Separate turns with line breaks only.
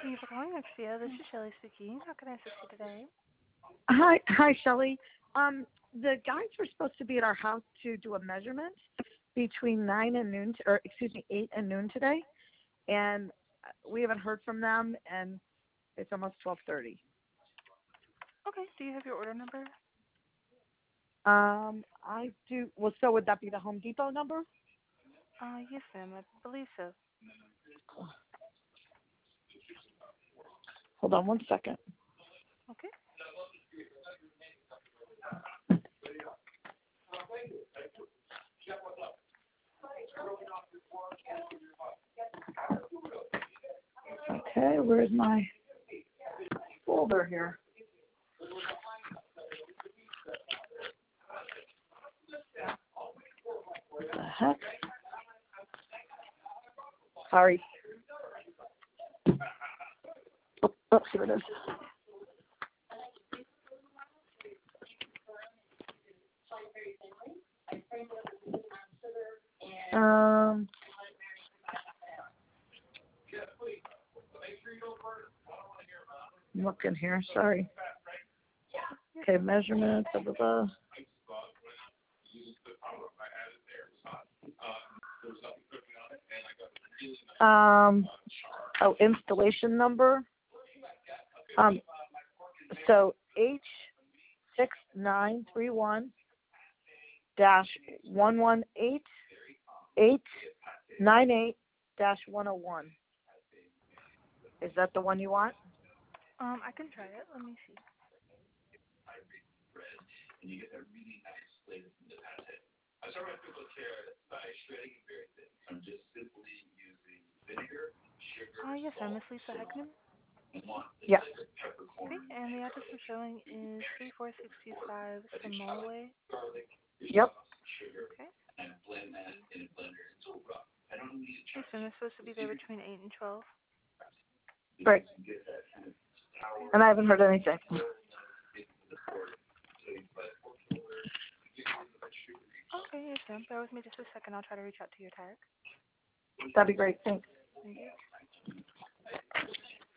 Thank you for calling Exia. This is Shelly speaking. How can I assist you today?
Hi, Shelley. The guys were supposed to be at our house to do a measurement between 9 and noon, 8 and noon today, and we haven't heard from them, and it's almost 12:30.
Okay. Do you have your order number?
I do. Well, so would that be the Home Depot number?
Yes, ma'am. I believe so.
Hold on one second.
Okay.
Okay, where's my folder here? What the heck? Sorry. Oh, here it is. I'm looking here. Sorry. Okay, measurement. Blah, blah, blah. Installation number. So H6931-118898-101. Is that the one you want?
I can try it. Let me see. Yes, I'm Miss Lisa Heckman.
Yes.
Okay, and the address I'm showing is 34625 Samoa Way.
Yep.
Okay. Yes, and they're supposed to be there between 8 and 12.
Right. And I haven't heard anything.
Okay, yes, ma'am. Bear with me just a second. I'll try to reach out to your tag.
That'd be great. Thanks.
Thank you.